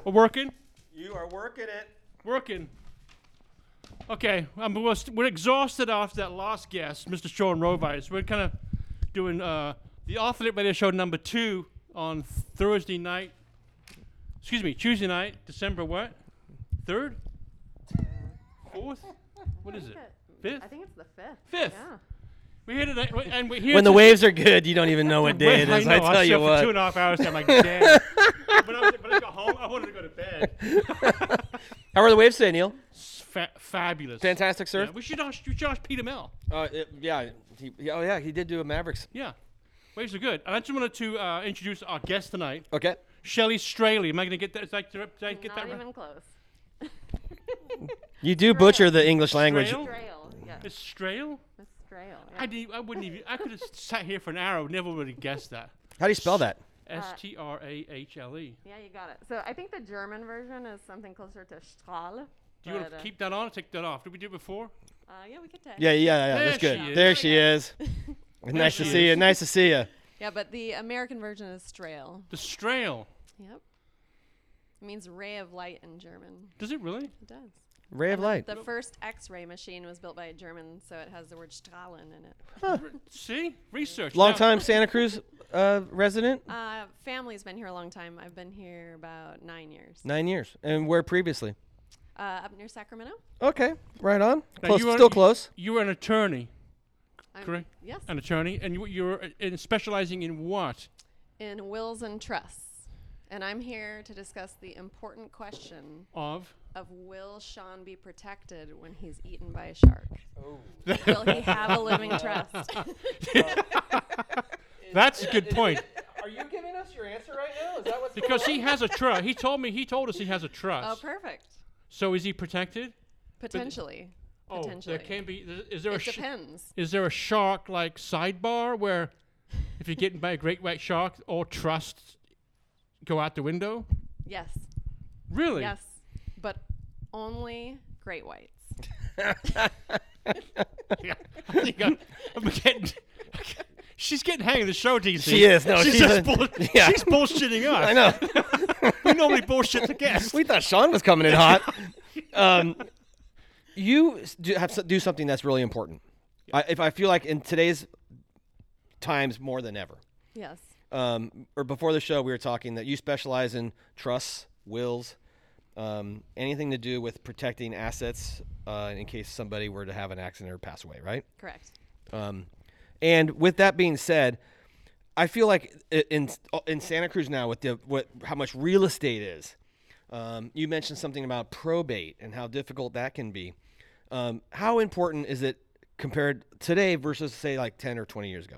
We're working? You are working it. Working. Okay, we're exhausted after that last guest, Mr. Sean Rovice. We're kind of doing the Off-Lit Radio Show number 2 on Tuesday night, December what? 3rd? 4th? What is it? 5th? I think it's the 5th. 5th. Yeah. We're here today, and we're here When the waves are good, you don't even know what day it is. I tell you what. what. For 2.5 hours, I'm like, damn. When I got home, I wanted to go to bed. How are the waves today, Neil? Fabulous. Fantastic surf? Yeah, we should ask Peter Mel. He did do a Mavericks. Yeah. Waves are good. And I just wanted to introduce our guest tonight, Okay. Shelley Straley. Am I going to get that? Did I get Not that right? even close. You do butcher the English language. Strail? Strail, yes. It's Strail? It's Strail, yeah. I wouldn't even. I could have sat here for an hour. Never would have guessed that. How do you spell that? Strahle. Yeah, you got it. So I think the German version is something closer to Strahl. Do you want to keep that on or take that off? Did we do it before? Yeah, we could take. Yeah. There That's good. she is. There she is. Nice to she see you. is. Nice to see you. Yeah, but the American version is Strail. The Strail. Yep. It means ray of light in German. Does it really? It does. Ray of light. The first X-ray machine was built by a German, so it has the word Strahlen in it. See? Research. Long Now- time Santa Cruz resident? Family's been here a long time. I've been here about 9 years. 9 years. And where previously? Up near Sacramento. Okay. Right on. Now, Close. you were- Still close. You were an attorney, I'm- correct? Yes. An attorney, and you were specializing in what? In wills and trusts. And I'm here to discuss the important question Of? will Sean be protected when he's eaten by a shark? Will he have a living trust? That's a good point. Are you giving us your answer right now? Is that what's Because he has a trust. He told us he has a Oh, trust. perfect. So is he protected? Potentially. Oh, Potentially. there can be. Is there It depends. Is there a shark like sidebar where if you're getting by a great white shark, all trusts go out the window? Yes. Really? Yes. But only great whites. Yeah. I think I'm getting. She's getting hang of the show, DC. She is. No, she's she's bullshitting us. I know. We normally bullshit the guests. We thought Sean was coming in hot. You have to do something that's really important. I feel like in today's times more than ever. Yes. Or before the show, we were talking that you specialize in trusts, wills, anything to do with protecting assets in case somebody were to have an accident or pass away, right? Correct. And with that being said, I feel like in Santa Cruz now, with how much real estate is, you mentioned something about probate and how difficult that can be. How important is it compared today versus say like 10 or 20 years ago?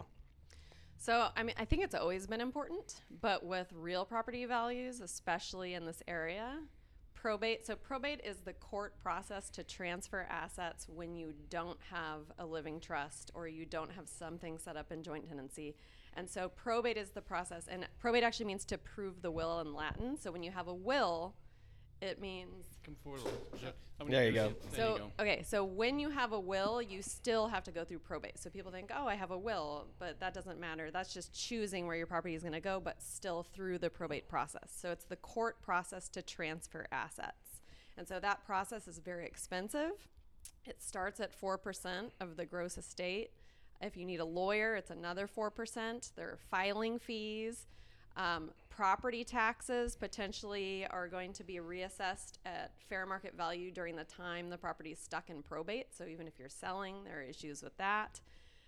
So, I mean, I think it's always been important, but with real property values, especially in this area, probate is the court process to transfer assets when you don't have a living trust or you don't have something set up in joint tenancy. And so probate is the process, and probate actually means to prove the will in Latin. So when you have a will, it means Come forward. There you go. so when you have a will, you still have to go through probate. So people think, oh, I have a will, but that doesn't matter. That's just choosing where your property is going to go, but still through the probate process. So it's the court process to transfer assets. And so that process is very expensive. It starts at 4% of the gross estate. If you need a lawyer, it's another 4%. There are filing fees. Property taxes potentially are going to be reassessed at fair market value during the time the property is stuck in probate. So even if you're selling, there are issues with that.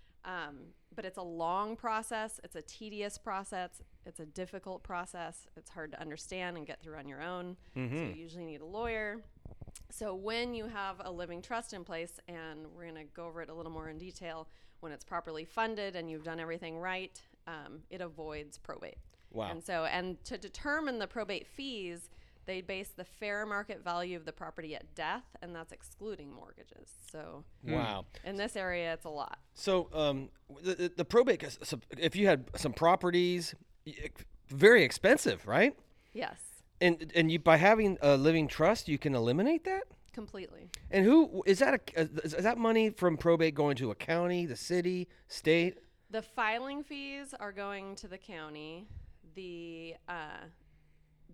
But it's a long process. It's a tedious process. It's a difficult process. It's hard to understand and get through on your own. So you usually need a lawyer. So when you have a living trust in place, and we're going to go over it a little more in detail, when it's properly funded and you've done everything right, it avoids probate. Wow. And to determine the probate fees, they base the fair market value of the property at death, and that's excluding mortgages. So Wow. in this area, it's a lot. So the probate, if you had some properties, very expensive, right? Yes, And you by having a living trust, you can eliminate that. completely. And who is that? Is that money from probate going to a county, the city, state? The filing fees are going to the county.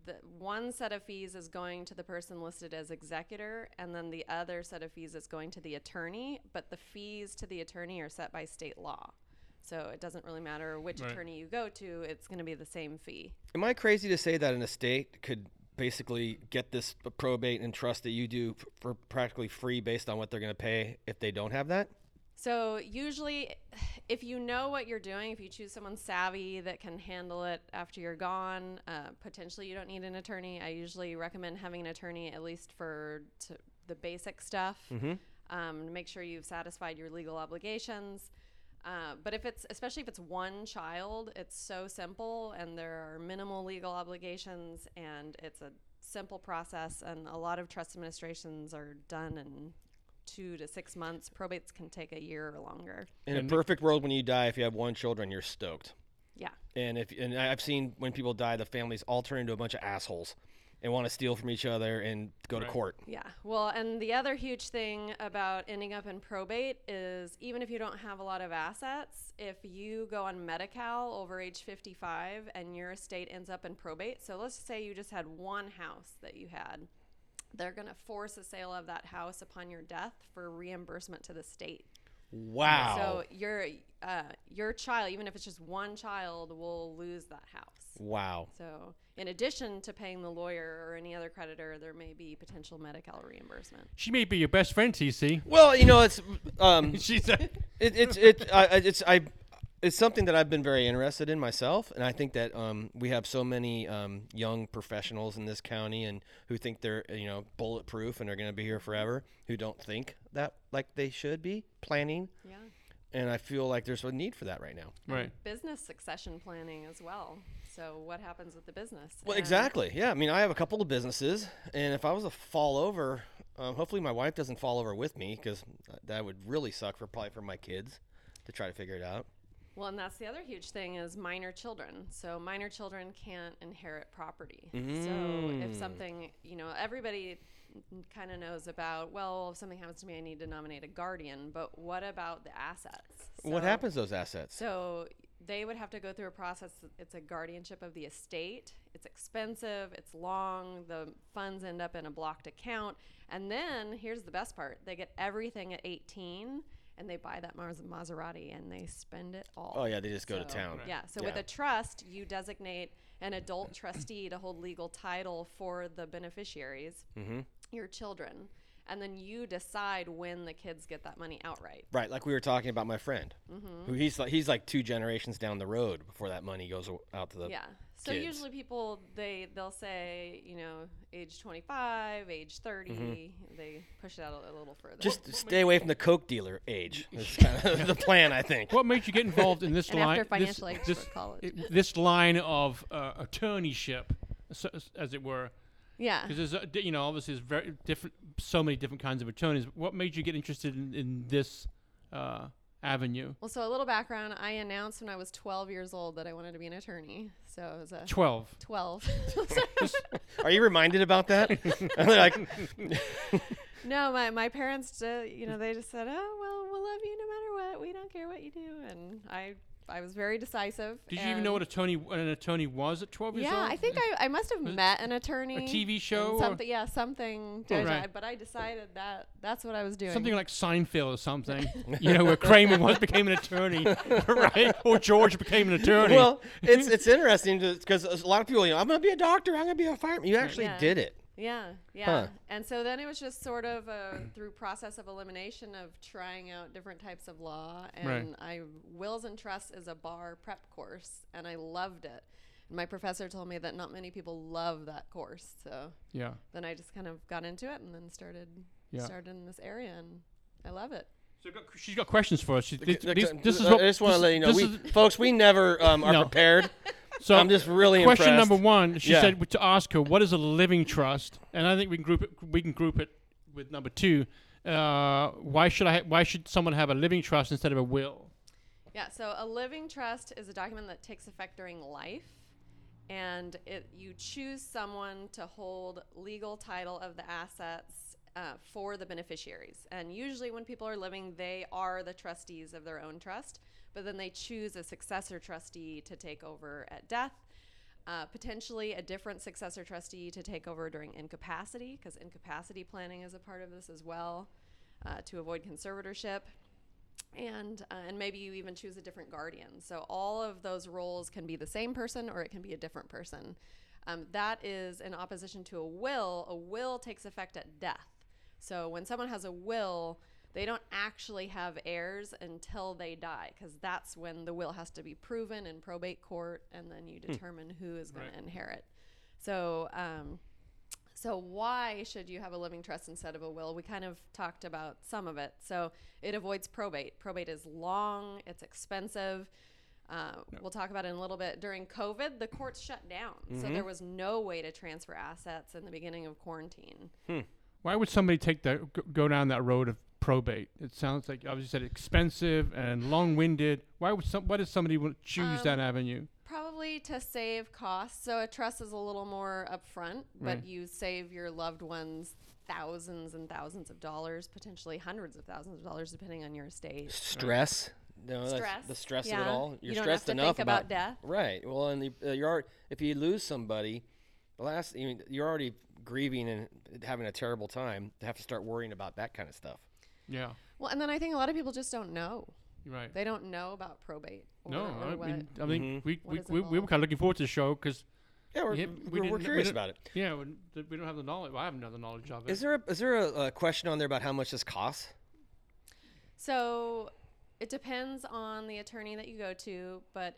the one set of fees is going to the person listed as executor, and then the other set of fees is going to the attorney, but the fees to the attorney are set by state law. So it doesn't really matter which Right. attorney you go to, it's going to be the same fee. Am I crazy to say that an estate could basically get this probate and trust that you do for practically free based on what they're going to pay if they don't have that? So usually, if you know what you're doing, if you choose someone savvy that can handle it after you're gone, potentially you don't need an attorney. I usually recommend having an attorney at least for the basic stuff, to make sure you've satisfied your legal obligations. But especially if it's one child, it's so simple and there are minimal legal obligations and it's a simple process, and a lot of trust administrations are done in 2 to 6 months. Probates can take a year or longer. In a perfect world, when you die, if you have one children, you're stoked. Yeah. And I've seen when people die, the families all turn into a bunch of assholes and want to steal from each other and go to Right. court. Yeah. Well, and the other huge thing about ending up in probate is even if you don't have a lot of assets, if you go on Medi-Cal over age 55 and your estate ends up in probate, so let's say you just had one house that you had, they're going to force a sale of that house upon your death for reimbursement to the state. Wow. So your child, even if it's just one child, will lose that house. Wow. So in addition to paying the lawyer or any other creditor, there may be potential Medi-Cal reimbursement. She may be your best friend, TC. Well, it's She's a, it's something that I've been very interested in myself, and I think that we have so many young professionals in this county and who think they're bulletproof and are going to be here forever, who don't think that like they should be planning, Yeah. and I feel like there's a need for that right now. right. Business succession planning as well. So what happens with the business? Well, And- exactly. Yeah, I mean, I have a couple of businesses, and if I was to fall over, hopefully my wife doesn't fall over with me, because that would really suck probably for my kids to try to figure it out. Well, and that's the other huge thing is minor children. So minor children can't inherit property. So if something, everybody kind of knows about, well, if something happens to me, I need to nominate a guardian. But what about the assets? What So- happens to those assets? So they would have to go through a process. It's a guardianship of the estate. It's expensive. It's long. The funds end up in a blocked account. And then here's the best part. They get everything at 18 and they buy that Maserati and they spend it all. Oh, yeah, they just go to So- town. Yeah. So with a trust, you designate an adult trustee to hold legal title for the beneficiaries, your children. And then you decide when the kids get that money outright. Right, like we were talking about my friend, who he's like 2 generations down the road before that money goes out to the Yeah. So kids. usually people they'll say, age 25, age 30, they push it out a little further. Just stay away from the coke dealer age. That's kind of the plan, I think. What made you get involved in this and line? after financial aid this, for college. this line of attorneyship, as it were. Yeah. Because there's, obviously there's very different, so many different kinds of attorneys. What made you get interested in this avenue? Well, so a little background. I announced when I was 12 years old that I wanted to be an attorney. So I was 12. 12. Are you reminded about that? Like, No, my parents, they just said, "Oh, well, we'll love you no matter what. We don't care what you do." And I was very decisive. Did you even know what an attorney was at 12 years old? Yeah, I think I must have met an attorney. A TV show? and something, yeah, something. Right. But I decided that's what I was doing. Something like Seinfeld or something, where Kramer once became an attorney, right? Or George became an attorney. well, it's interesting because a lot of people, I'm going to be a doctor, I'm going to be a fireman. You actually Yeah. did it. Yeah. Huh. And so then it was just sort of through process of elimination of trying out different types of law. And Wills and Trusts is a bar prep course, and I loved it. And my professor told me that not many people love that course. So yeah. then I just kind of got into it and then started in this area, and I love it. So she's got questions for us. This I is what, just want to let you know, this folks, we never are No. prepared. So I'm just really question impressed. number one, she Yeah. said to ask her, what is a living trust? And I think we can group it with number 2. Why should someone have a living trust instead of a will? Yeah, so a living trust is a document that takes effect during life, and you choose someone to hold legal title of the assets for the beneficiaries. And usually when people are living, they are the trustees of their own trust, but then they choose a successor trustee to take over at death. Potentially a different successor trustee to take over during incapacity, because incapacity planning is a part of this as well, to avoid conservatorship. And maybe you even choose a different guardian. So all of those roles can be the same person or it can be a different person. That is in opposition to a will. A will takes effect at death. So when someone has a will, they don't actually have heirs until they die, because that's when the will has to be proven in probate court, and then you determine who is going to inherit. So so why should you have a living trust instead of a will? We kind of talked about some of it. So it avoids probate. Probate is long, it's expensive. We'll talk about it in a little bit. During COVID, the courts shut down. So there was no way to transfer assets in the beginning of quarantine. Why would somebody go down that road of probate? It sounds like, obviously, you said expensive and long-winded. Why does somebody choose that avenue? Probably to save costs. So a trust is a little more upfront, but you save your loved ones thousands and thousands of dollars, potentially hundreds of thousands of dollars, depending on your estate. Stress. No, Stress. That's the stress of it all. You're you don't stressed have to enough think about death. Right. Well, and if you lose somebody, you're already grieving and having a terrible time to have to start worrying about that kind of stuff. Yeah. Well, and then I think a lot of people just don't know. Right. They don't know about probate. I mean, we were involved. kind of looking forward to the show because We're curious about it. Yeah, we don't have the knowledge. Well, I haven't the knowledge of it. Is there a question on there about how much this costs? So it depends on the attorney that you go to, but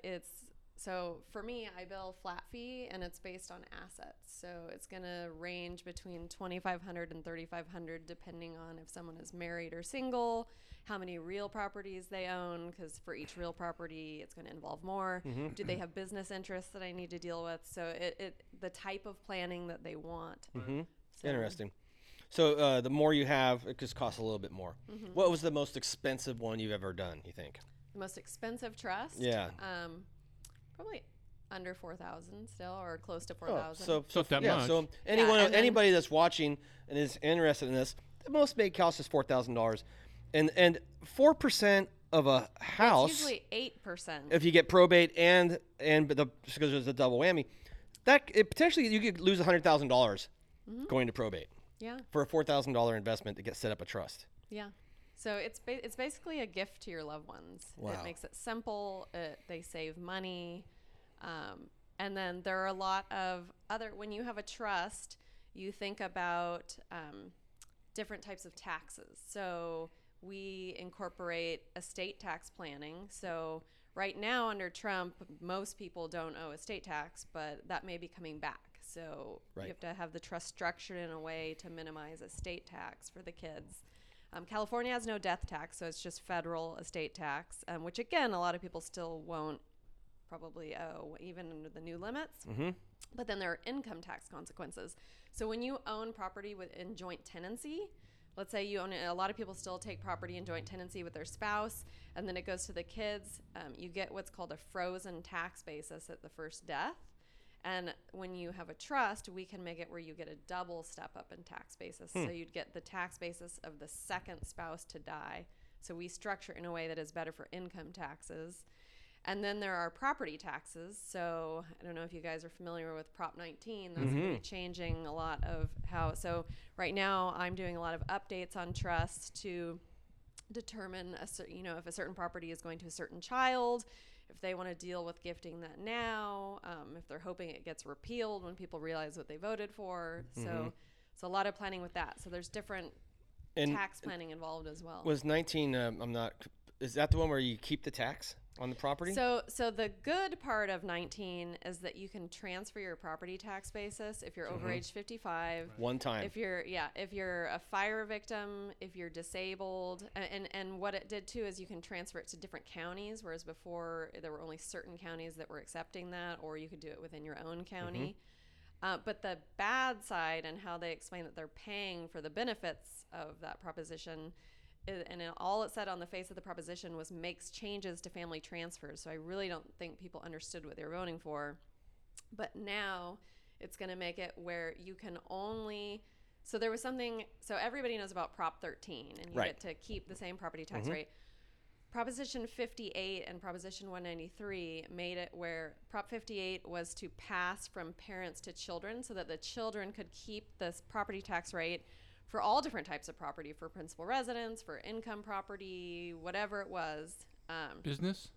so for me, I bill flat fee, and it's based on assets. So it's going to range between $2,500 and $3,500, depending on if someone is married or single, how many real properties they own, because for each real property, it's going to involve more. Do they have business interests that I need to deal with? So the type of planning that they want. So, Interesting. So the more you have, it just costs a little bit more. What was the most expensive one you've ever done, you think? the most expensive trust? Yeah. Probably under 4,000 still, or close to 4,000. So Not that yeah, much. so and then- anybody that's watching and is interested in this, the most may cost is $4,000, and 4% of a house. It's usually 8%. If you get probate and because there's a double whammy, potentially you could lose $100,000 going to probate Yeah, for a $4,000 investment to get set up a trust. yeah. So it's basically a gift to your loved ones. Wow. It makes it simple. They save money. And then there are a lot of when you have a trust, you think about different types of taxes. So we incorporate estate tax planning. So right now under Trump, most people don't owe estate tax, but that may be coming back. So Right. you have to have the trust structured in a way to minimize estate tax for the kids. California has no death tax, so it's just federal estate tax, which again, a lot of people still won't probably owe, even under the new limits. But then there are income tax consequences. So when you own property in joint tenancy, let's say you own it, a lot of people still take property in joint tenancy with their spouse, and then it goes to the kids. You get what's called a frozen tax basis at the first death. And when you have a trust, we can make it where you get a double step up in tax basis. So you'd get the tax basis of the second spouse to die. So we structure it in a way that is better for income taxes. And then there are property taxes. So I don't know if you guys are familiar with Prop 19. That's going to be changing a lot of how. So right now I'm doing a lot of updates on trusts to determine if a certain property is going to a certain child, if they want to deal with gifting that now, if they're hoping it gets repealed when people realize what they voted for. So a lot of planning with that. So there's different tax planning involved as well. Was 19? Is that the one where you keep the tax on the property? So the good part of 19 is that you can transfer your property tax basis if you're over age 55. One time. If you're a fire victim, if you're disabled, and what it did too is you can transfer it to different counties, whereas before there were only certain counties that were accepting that, or you could do it within your own county. But the bad side and how they explain that they're paying for the benefits of that proposition, all it said on the face of the proposition was makes changes to family transfers. So I really don't think people understood what they were voting for. But now it's going to make it where you can only. So there was something. So everybody knows about Prop 13, and you Right. get to keep the same property tax rate. Proposition 58 and Proposition 193 made it where Prop 58 was to pass from parents to children so that the children could keep this property tax rate for all different types of property, for principal residence, for income property, whatever it was. Business?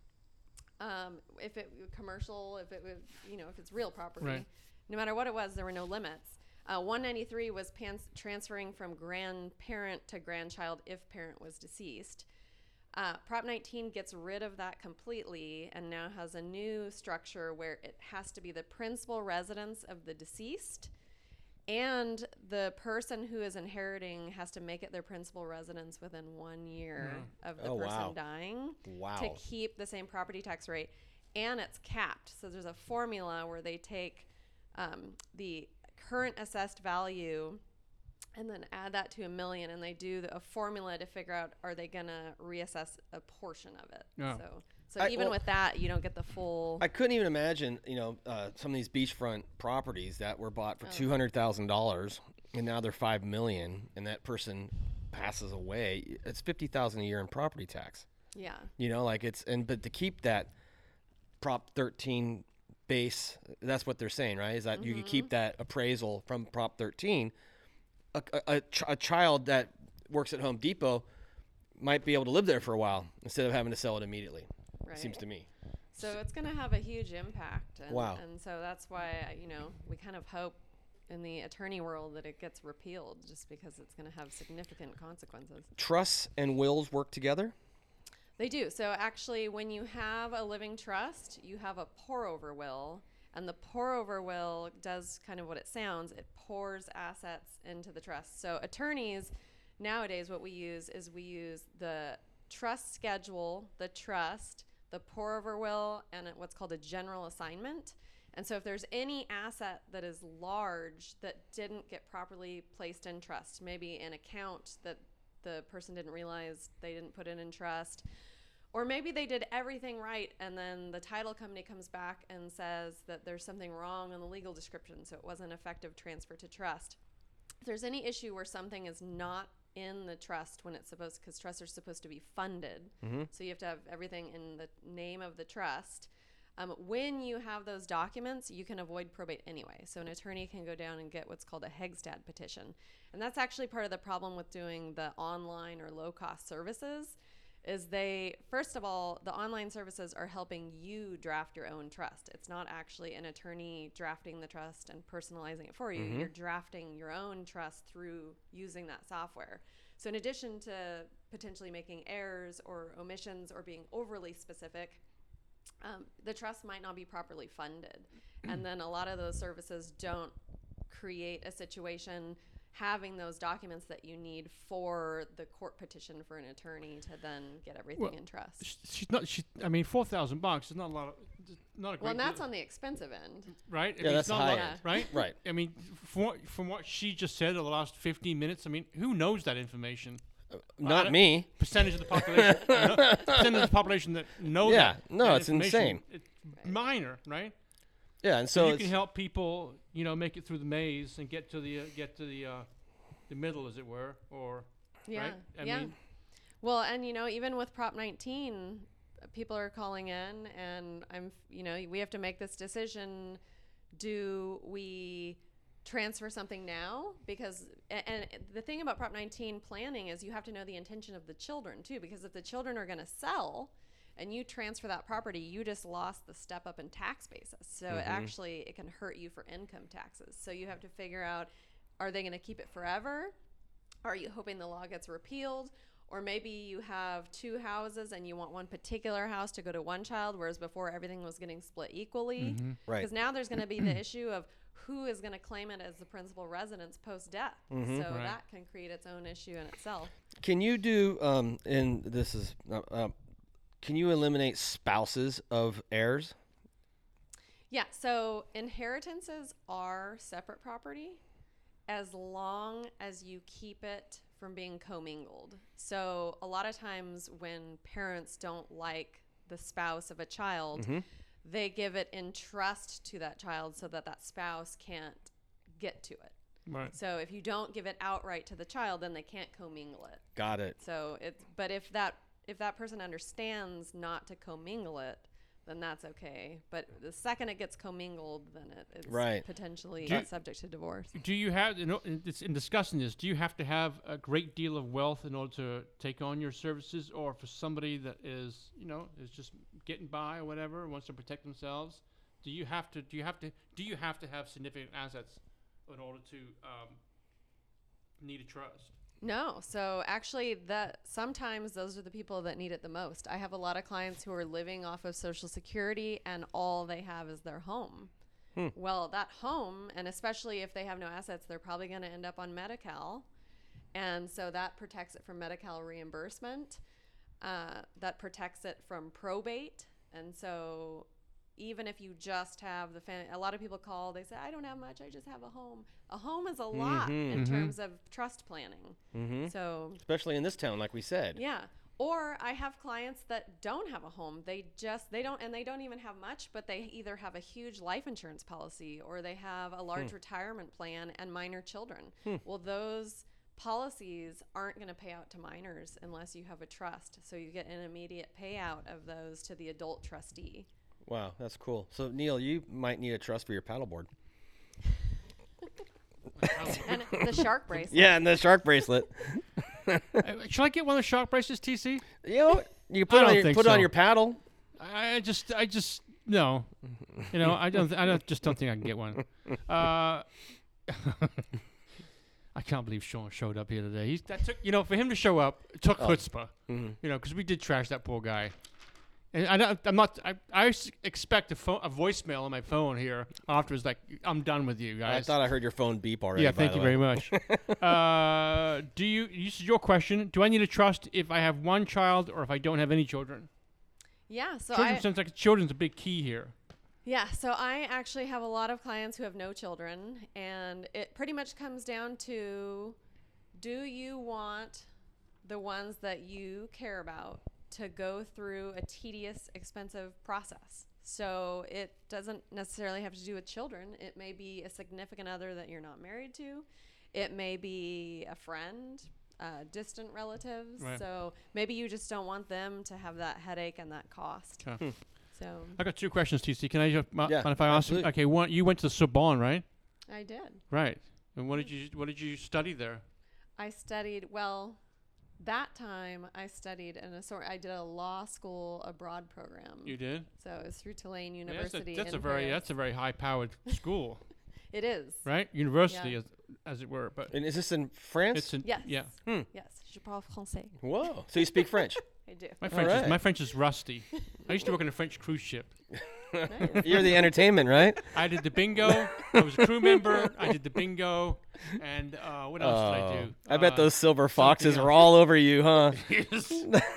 If it commercial, if it was, if it's real property, Right. no matter what it was, there were no limits. 193 was transferring from grandparent to grandchild if parent was deceased. Prop 19 gets rid of that completely and now has a new structure where it has to be the principal residence of the deceased, and the person who is inheriting has to make it their principal residence within 1 year of the person dying to keep the same property tax rate. And it's capped. So there's a formula where they take the current assessed value and then add that to $1 million, and they do a formula to figure out, are they going to reassess a portion of it? Yeah. So even with that, you don't get the full. I couldn't even imagine, some of these beachfront properties that were bought for $200,000 and now they're $5 million, and that person passes away. It's $50,000 a year in property tax. Yeah. But to keep that Prop 13 base, that's what they're saying, right? Is that you can keep that appraisal from Prop 13. A child that works at Home Depot might be able to live there for a while instead of having to sell it immediately. Right. Seems to me. So it's going to have a huge impact. And, Wow. And so that's why, we kind of hope in the attorney world that it gets repealed, just because it's going to have significant consequences. Trusts and wills work together? They do. So actually, when you have a living trust, you have a pour-over will. And the pour-over will does kind of what it sounds. It pours assets into the trust. So attorneys, nowadays, what we use is the trust schedule, the trust, the pour-over will, and what's called a general assignment. And so if there's any asset that is large that didn't get properly placed in trust, maybe an account that the person didn't realize they didn't put it in trust, or maybe they did everything right and then the title company comes back and says that there's something wrong in the legal description, so it wasn't effective transfer to trust. If there's any issue where something is not in the trust when it's supposed, because trusts are supposed to be funded, so you have to have everything in the name of the trust. When you have those documents, you can avoid probate anyway. So an attorney can go down and get what's called a Hegstad petition. And that's actually part of the problem with doing the online or low-cost services, is first of all, the online services are helping you draft your own trust. It's not actually an attorney drafting the trust and personalizing it for you. You're drafting your own trust through using that software. So in addition to potentially making errors or omissions or being overly specific, the trust might not be properly funded. And then a lot of those services don't create a situation having those documents that you need for the court petition for an attorney to then get everything in trust. $4,000 is not a lot of, not a great Well, and that's deal, on the expensive end. right? Yeah, that's it's not a high lot, end. right? Right. I mean, from what she just said in the last 15 minutes, who knows that information? Not me. Percentage of the population. Percentage of the population that know Yeah, that. no, that it's information. insane. It's minor, right? Yeah, and So so you it's, can help people, make it through the maze and get to the middle, as it were, or Yeah. right? I yeah. mean, Well, and even with Prop 19, people are calling in, and we have to make this decision. Do we transfer something now? Because and the thing about Prop 19 planning is you have to know the intention of the children too, because if the children are going to sell and you transfer that property, you just lost the step up in tax basis. So it can hurt you for income taxes. So you have to figure out, are they going to keep it forever? Are you hoping the law gets repealed? Or maybe you have two houses and you want one particular house to go to one child, whereas before everything was getting split equally. right. Because now there's going to be the issue of who is going to claim it as the principal residence post-death. So Right. that can create its own issue in itself. Can you do, and this is, can you eliminate spouses of heirs? Yeah, so inheritances are separate property as long as you keep it from being commingled. So a lot of times when parents don't like the spouse of a child, they give it in trust to that child so that that spouse can't get to it. right. So if you don't give it outright to the child, then they can't commingle it. Got it. So if that person understands not to commingle it, then that's okay. But the second it gets commingled, then it's Right. potentially Do you- subject to divorce. Do you have, in discussing this, do you have to have a great deal of wealth in order to take on your services, or for somebody that is, is just getting by or whatever, wants to protect themselves, do you have to have significant assets in order to need a trust? No. So actually, sometimes those are the people that need it the most. I have a lot of clients who are living off of Social Security and all they have is their home. Well, that home, and especially if they have no assets, they're probably going to end up on Medi-Cal. And so that protects it from Medi-Cal reimbursement. That protects it from probate. And so even if you just have a lot of people call, they say, I don't have much, I just have a home. A home is a lot in terms of trust planning. So, Especially in this town, like we said. yeah. Or I have clients that don't have a home. They don't even have much, but they either have a huge life insurance policy or they have a large retirement plan and minor children. Well, those policies aren't going to pay out to minors unless you have a trust. So you get an immediate payout of those to the adult trustee. Wow, that's cool. So, Neil, you might need a trust for your paddleboard. And the shark bracelet. Yeah, and the shark bracelet. Should I get one of the shark bracelets, TC? You know, you I don't think put it on so. your paddle. I just no. I don't think I can get one. I can't believe Sean showed up here today. For him to show up, it took chutzpah. Because we did trash that poor guy. And I expect a voicemail on my phone here afterwards, like, I'm done with you guys. I thought I heard your phone beep already. Yeah, by thank the you way. very much. This is your question. Do I need a trust if I have one child or if I don't have any children? Yeah. So Children's a big key here. Yeah, so I actually have a lot of clients who have no children, and it pretty much comes down to, do you want the ones that you care about to go through a tedious, expensive process? So it doesn't necessarily have to do with children. It may be a significant other that you're not married to. It may be a friend, distant relatives. Right. So maybe you just don't want them to have that headache and that cost. Okay. So I got two questions, TC. Can I just mind if I ask you? absolutely. Okay, one, you went to the Sorbonne, right? I did. Right. And what did you study there? I studied, that time I studied I did a law school abroad program. You did? So it was through Tulane Yeah, University. that's in a Paris. very high powered school, It is. right? University, Yeah. as it were. But And is this in France? it's in Yes. yeah. Yes. Je parle français. Whoa. So you speak French? I do. My French is rusty. I used to work on a French cruise ship. Nice. You're the entertainment, right? I did the bingo. I was a crew member. I did the bingo. And what else did I do? I bet those silver foxes else. were all over you, huh? Let's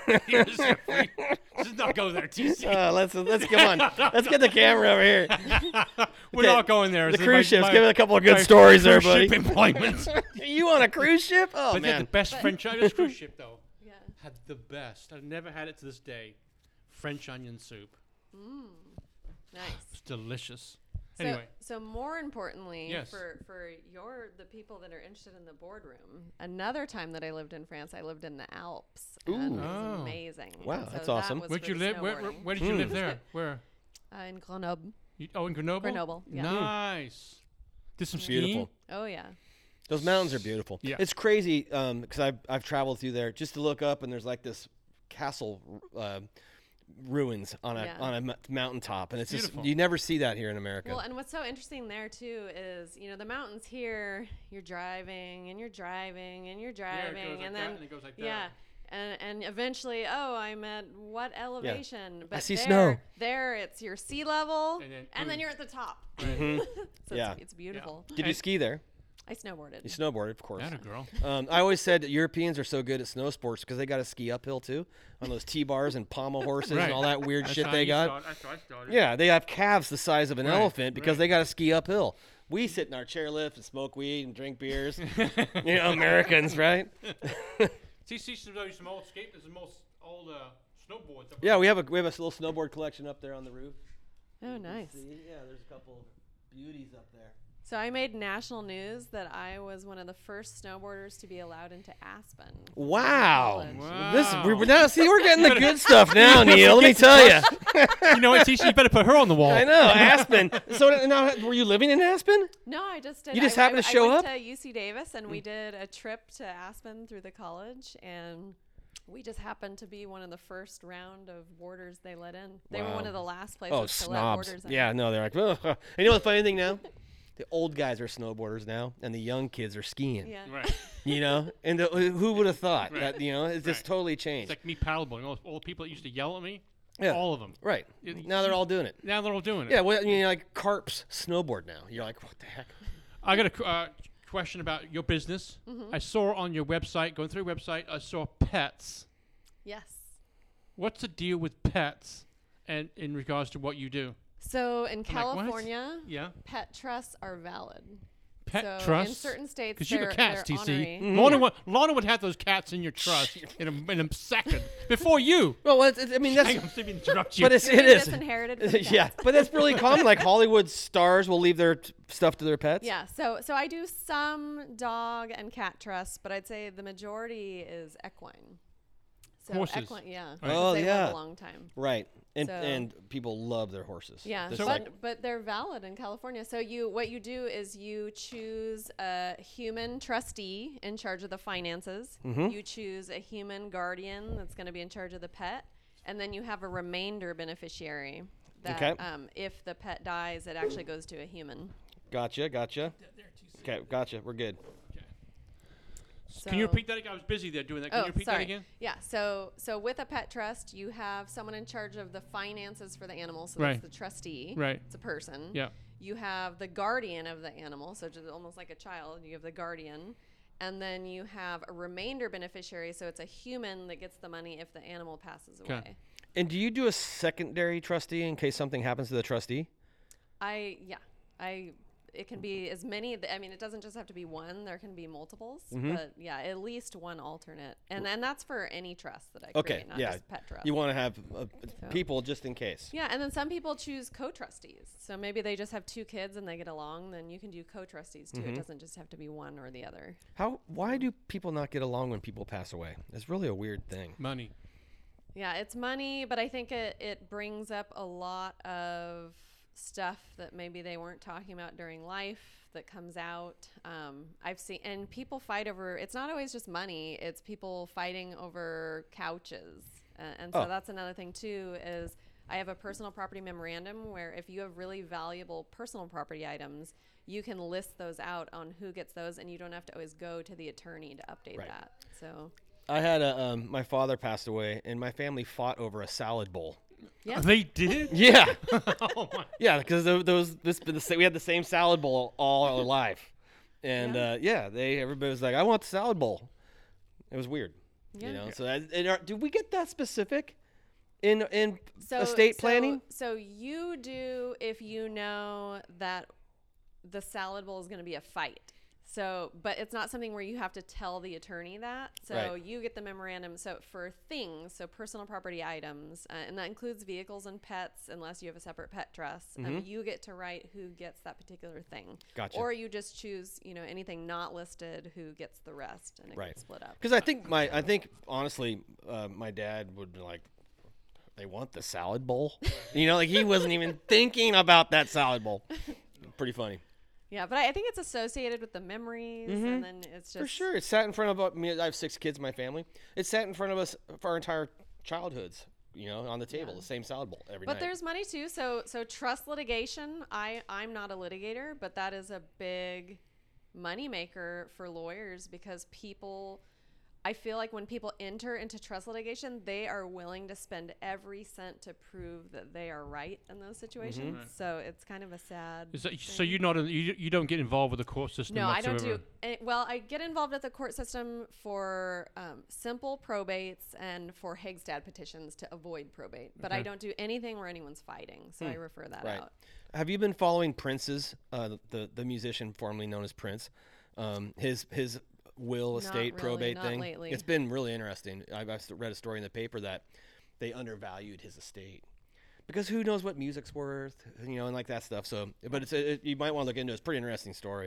not go there, TC. Let's come on. Let's get the camera over here. We're okay, not going there. The It's cruise ships. my- Give it a couple of good my stories there, cruise buddy. ship employment. You on a cruise ship? Oh But they had the man. best French onion cruise ship, though. Yeah. Had the best. I've never had it to this day. French onion soup. Nice. It's delicious. So, Anyway, so more importantly, Yes. for the people that are interested in the boardroom, another time that I lived in France, I lived in the Alps. And it was Oh. amazing. Wow, And so that's that awesome. was where'd for you the live? snowboarding. Where did you live there? Where? In Grenoble. In Grenoble. Grenoble, yeah. Nice. Did some Beautiful. skiing. Oh yeah. Those mountains are beautiful. Yeah. It's crazy because I've traveled through there just to look up, and there's like this castle ruins on a Yeah. mountaintop, and it's just Beautiful. you never see that here in America. Well, and what's so interesting there too is, the mountains here, you're driving and you're driving and you're driving, and then it goes like that. yeah, and eventually, I'm at what elevation? But see there, snow. There, it's your sea level, And then, and then boom. you're at the top. Mhm. So Yeah. it's beautiful. Did you ski there? I snowboarded. You snowboarded, of course. That a girl. I always said that Europeans are so good at snow sports because they got to ski uphill too on those T-bars and pommel horses Right. and all that weird That's shit how they you got. That's how I started. Yeah, they have calves the size of an Right, elephant because right. they got to ski uphill. We sit in our chairlift and smoke weed and drink beers. Americans, right? TC some old some old snowboards. up Yeah, we have a little snowboard collection up there on the roof. Oh, nice. See? Yeah, there's a couple beauties up there. So I made national news that I was one of the first snowboarders to be allowed into Aspen. Wow. Wow. This we're now see we're getting the good stuff now, Neil. Let me tell you. You know what, Tisha? You better put her on the wall. I know Aspen. So now, were you living in Aspen? No, I just did. You just happened to show I up? went to UC Davis, and we did a trip to Aspen through the college, and we just happened to be one of the first round of boarders they let in. They were Wow. one of the last places Oh, to let snobs. boarders in. Yeah, no, they're like, ugh. And you know the funny thing now? The old guys are snowboarders now, and the young kids are skiing. Yeah. Right. You know, and who would have thought Right. that? You know, it's just Right. totally It's changed. like me paddleboarding. All the people that used to yell at me, Yeah. all of them. Right. It- Now they're all doing it. Now they're all doing it. Yeah. Well, I mean, like Carps snowboard now. You're like, what the heck? I got a question about your business. Mm-hmm. I saw on your website, going through your website, I saw pets. Yes. What's the deal with pets and in regards to what you do? So in like, what? California, Yeah. pet trusts are valid. Pet so trusts? in certain states, Because you they're, got cats, they're TC. honorary. Lana would have those cats in your trust in a second before you. Well, I mean, that's. Hang on, let me interrupt you. But it Maybe is. disinherited from the Yeah, cats. but that's really common. Like Hollywood stars will leave their stuff to their pets. Yeah, so I do some dog and cat trusts, but I'd say the majority is equine. So Horses. equine, yeah. Right. 'cause Oh, they yeah. live a long time. Right. And So- and people love their horses. Yeah, Just So- like, but they're valid in California. So what you do is you choose a human trustee in charge of the finances. Mm-hmm. You choose a human guardian that's going to be in charge of the pet, and then you have a remainder beneficiary. That Okay. if the pet dies, it actually goes to a human. gotcha. Okay, gotcha. We're good. Can you So- repeat that again? I was busy there doing that. Can Oh, you repeat sorry. that again? Yeah. So with a pet trust, you have someone in charge of the finances for the animal. So Right. that's the trustee. Right. It's a person. Yeah. You have the guardian of the animal, so just almost like a child. You have the guardian, and then you have a remainder beneficiary. So it's a human that gets the money if the animal passes Okay. away. And do you do a secondary trustee in case something happens to the trustee? It can be as many. I mean, it doesn't just have to be one. There can be multiples, Mm-hmm. but yeah, at least one alternate, and that's for any trust that I Okay, create, not yeah. just pet trust. You want to have people just in case. Yeah, and then some people choose co-trustees. So maybe they just have two kids and they get along. Then you can do co-trustees too. Mm-hmm. It doesn't just have to be one or the other. Why do people not get along when people pass away? It's really a weird thing. Money. Yeah, it's money, but I think it brings up a lot of stuff that maybe they weren't talking about during life that comes out. I've seen, and people fight over, it's not always just money, it's people fighting over couches. And so Oh. that's another thing too, is I have a personal property memorandum where if you have really valuable personal property items, you can list those out on who gets those, and you don't have to always go to the attorney to update Right. that. So I had my father passed away, and my family fought over a salad bowl. yeah. They did? Yeah, Oh, my. yeah, because we had the same salad bowl all our life, and everybody was like, "I want the salad bowl." It was weird, Yeah. you know. So do we get that specific in estate planning? So you do if you know that the salad bowl is going to be a fight. So, but it's not something where you have to tell the attorney that. So Right. you get the memorandum. So for things, so personal property items, and that includes vehicles and pets, unless you have a separate pet trust, you get to write who gets that particular thing. Gotcha. Or you just choose, anything not listed, who gets the rest, and it Right. gets split up. Because I think honestly, my dad would be like, "They want the salad bowl," like he wasn't even thinking about that salad bowl. Pretty funny. Yeah, but I think it's associated with the memories, and then it's just For sure. It sat in front of me. I have 6 kids in my family. It sat in front of us for our entire childhoods, on the table, the same salad bowl every But night. there's money too. So trust litigation. I'm not a litigator, but that is a big money maker for lawyers because I feel like when people enter into trust litigation, they are willing to spend every cent to prove that they are right in those situations. Right. So it's kind of a sad. Is that, so thing. you're not you don't get involved with the court system No, I whatsoever? don't do. Well, I get involved with the court system for simple probates and for Hagstad petitions to avoid probate, but I don't do anything where anyone's fighting. So I refer that Right. out. Have you been following Prince's, the musician formerly known as Prince, his will, Not estate, really, probate not thing? lately. It's been really interesting. I've read a story in the paper that they undervalued his estate. because who knows what music's worth, and like that stuff. So, but you might want to look into it. It's a pretty interesting story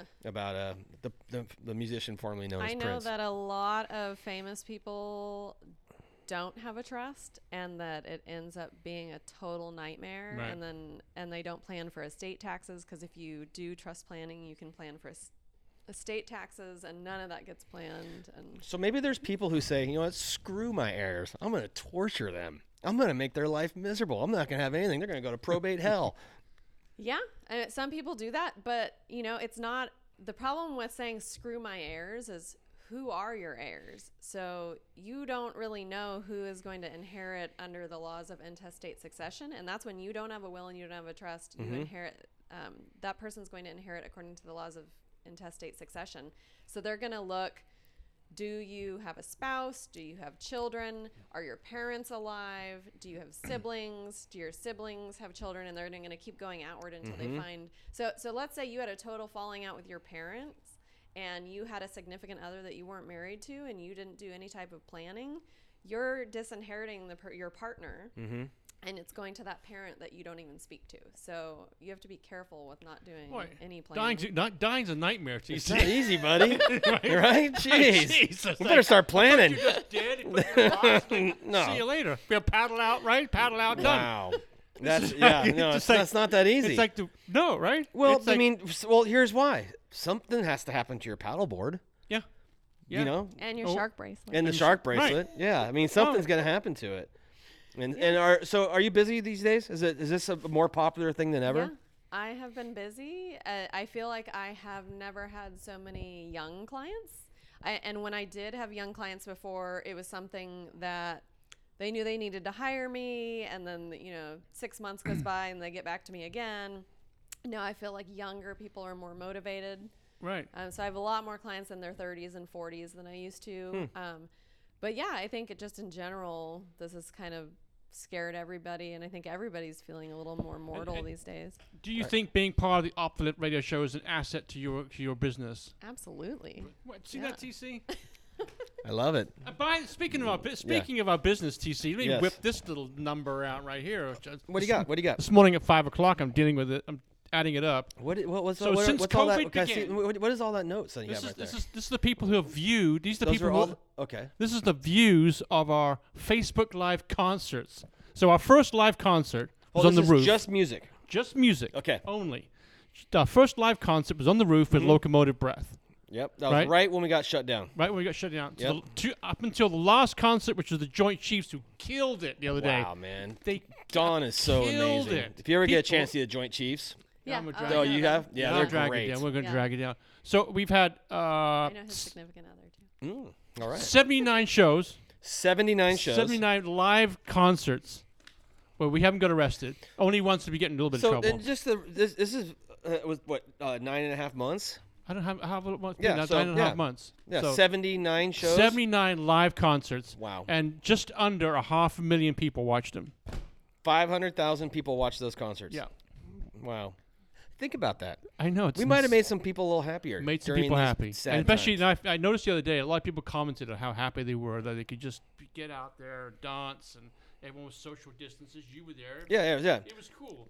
about the musician formerly known as I know Prince. that a lot of famous people don't have a trust, and that it ends up being a total nightmare. Right. And they don't plan for estate taxes, because if you do trust planning, you can plan for estate taxes, and none of that gets planned. And So maybe there's people who say, what, screw my heirs. I'm going to torture them. I'm going to make their life miserable. I'm not going to have anything. They're going to go to probate hell. yeah, some people do that, but it's not the problem with saying screw my heirs is who are your heirs? So you don't really know who is going to inherit under the laws of intestate succession, and that's when you don't have a will and you don't have a trust. You inherit. That person's going to inherit according to the laws of intestate succession. So they're going to look, do you have a spouse? Do you have children? Are your parents alive? Do you have siblings? Do your siblings have children? And they're going to keep going outward until they find. So let's say you had a total falling out with your parents, and you had a significant other that you weren't married to, and you didn't do any type of planning. You're disinheriting your partner. And it's going to that parent that you don't even speak to. So you have to be careful with not doing any planning. Dying's a nightmare. It's not easy, buddy. right? Jeez. Jesus, We better start planning. You're just dead. And put it in a box, No. See you later. We'll paddle out, right? Paddle out, done. Wow. That's that's not that easy. It's like no, right? Well, It's like, here's why. Something has to happen to your paddleboard. yeah. Yeah. And your shark bracelet. And the shark bracelet. Yeah. I mean, something's going to happen to it. And are you busy these days? Is this a more popular thing than ever? Yeah, I have been busy. I feel like I have never had so many young clients. And when I did have young clients before, it was something that they knew they needed to hire me, and then 6 months goes by and they get back to me again. Now I feel like younger people are more motivated. Right. So I have a lot more clients in their 30s and 40s than I used to. But yeah, I think it just in general, this has kind of scared everybody, and I think everybody's feeling a little more mortal these days. Do you think being part of the Off the Lip radio show is an asset to your business? Absolutely. See that, TC? I love it. Speaking of our business, TC, let me Yes. whip this little number out right here. What do you got? What do you got? This morning at 5 o'clock, I'm dealing with it. I'm adding it up. What's So all since that? COVID Can I see- began- what is all that notes that you This have is right there? this is the people who have viewed. These are the Those people are who. all okay. This is the views of our Facebook Live concerts. So our first live concert was on the roof. Just music. Just music. Okay. Only. Our first live concert was on the roof with Locomotive Breath. Yep. That was right when we got shut down. Right when we got shut down. Yep. So up until the last concert, which was the Joint Chiefs, who killed it the other day. Wow, man. They Dawn is so killed amazing. it. If you ever get a People- chance to see the Joint Chiefs. Yeah. I'm a I drag- Oh, know you them. have? Yeah, I'll they're drag great. it down. We're going to Yeah. drag it down. So we've had I know his significant other too. All right. 79 shows. 79 shows. 79 live concerts where we haven't got arrested. Only once to be getting a little bit of So trouble. just this is was what 9.5 months? I don't have how Yeah, nine so, and a half yeah. months. Yeah, So 79 shows. 79 live concerts. Wow. And just under 500,000 people watched them. 500,000 people watched those concerts. Yeah. Wow. Think about that. I know. We might have made some people a little happier. made some during people these happy. sad And especially, times. I noticed the other day, a lot of people commented on how happy they were that they could just get out there, dance, and everyone was social distances. You were there. Yeah. It was cool.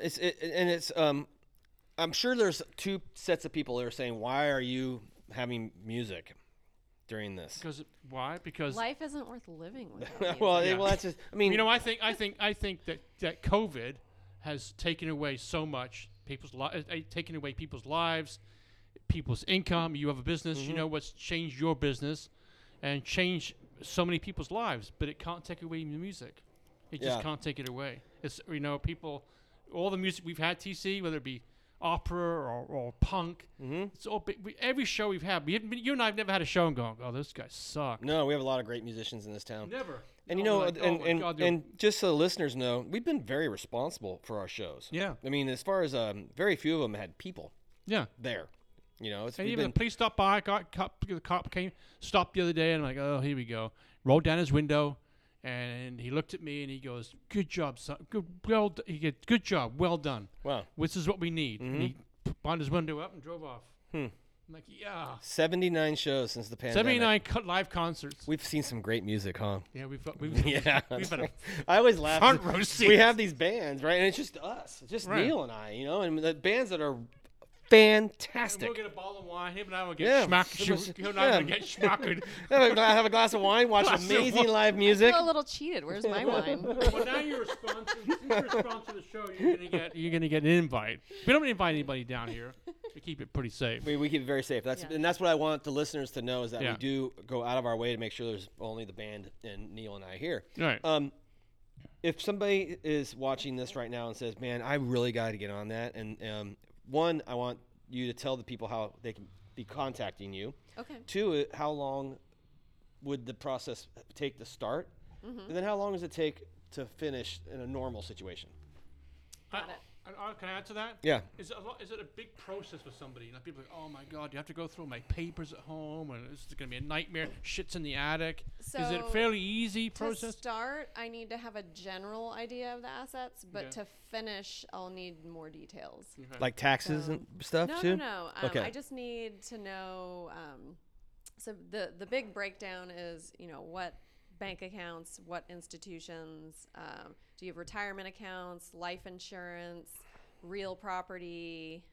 It's I'm sure there's two sets of people that are saying, "Why are you having music during this?" Why? Because Life isn't worth living without well, Yeah. well, that's just. I mean, I think that COVID has taken away so much taken away people's lives, people's income. You have a business. Mm-hmm. You know what's changed your business, and changed so many people's lives. But it can't take away the music. It just Yeah. can't take it away. It's people, all the music we've had, TC, whether it be opera or punk. Mm-hmm. It's all every show we've had. You and I have never had a show and gone, oh, those guys suck. no, we have a lot of great musicians in this town. Never. And Oh, like, oh my and God, they're- and just so the listeners know, we've been very responsible for our shows. Yeah. I mean, as far as very few of them had people Yeah. there. It's And we've even been, the police stopped by. The cop came, stopped the other day, and I'm like, oh, here we go. Rolled down his window, and he looked at me, and he goes, "Good job, son. Good job. Well done. wow. This is what we need." And he wound his window up and drove off. I'm like, yeah. 79 shows since the pandemic. 79 live concerts. We've seen some great music, huh? Yeah, we've Yeah. we've had a I always laugh. front row seat. We have these bands, right? And it's just us. It's just Right. Neil and I, and the bands that are And fantastic. we'll get a bottle of wine. Him and I will Yeah. get schmacked. He'll not get schmackered. Have a glass of wine, watch Glass of amazing wine. live I music. feel a little cheated. Where's my wine? Well, now you're a sponsor. Since you're a sponsor of the show, you're gonna get an invite. We don't invite anybody down here. We keep it pretty safe. We keep it very safe. Yeah. And that's what I want the listeners to know is that Yeah. we do go out of our way to make sure there's only the band and Neil and I here. Right. If somebody is watching this right now and says, "Man, I really got to get on that," and one, I want you to tell the people how they can be contacting you. Okay. Two, how long would the process take to start, and then how long does it take to finish in a normal situation? Got it. Can I answer that? Yeah. Is it a big process for somebody? You know, people are like, oh my God, you have to go through my papers at home, and this is going to be a nightmare. Shit's in the attic. Is it a So, fairly easy To process? start, I need to have a general idea of the assets, but Okay. to finish, I'll need more details. Okay. Like taxes So- and stuff No, too? no. Okay. I just need to know. So the big breakdown is, what bank accounts, what institutions, do you have retirement accounts, life insurance, real property,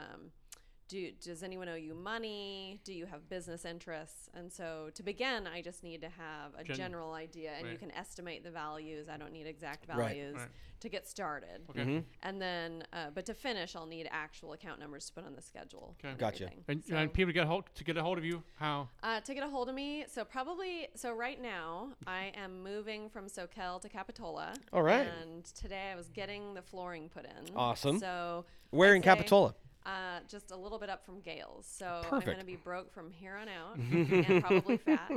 does anyone owe you money? Do you have business interests? And so to begin, I just need to have a general idea, and you Right. can estimate the values. I don't need exact Right. values Right. to get started. Okay. Mm-hmm. And then, but to finish, I'll need actual account numbers to put on the schedule. Okay. and Gotcha. everything. And, So, and people get a hold of you, how? to get a hold of me, so right now, I am moving from Soquel to Capitola. All right. And today I was getting the flooring put in. Awesome. So Where I'd in say, Capitola? just a little bit up from Gales. So I'm Perfect. going to be broke from here on out and probably fat.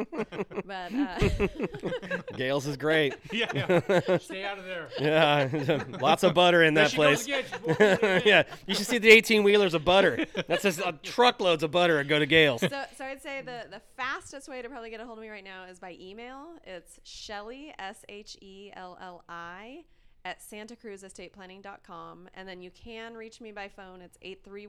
But Gales is great. Yeah. Stay out of there. Yeah, lots of butter in There that she goes place. again. She's walking in. Yeah, you should see the 18-wheelers of butter. That's just truckloads of butter and go to Gales. so I'd say the fastest way to probably get a hold of me right now is by email. It's Shelly, Shelli, at santacruzestateplanning.com. And then you can reach me by phone. It's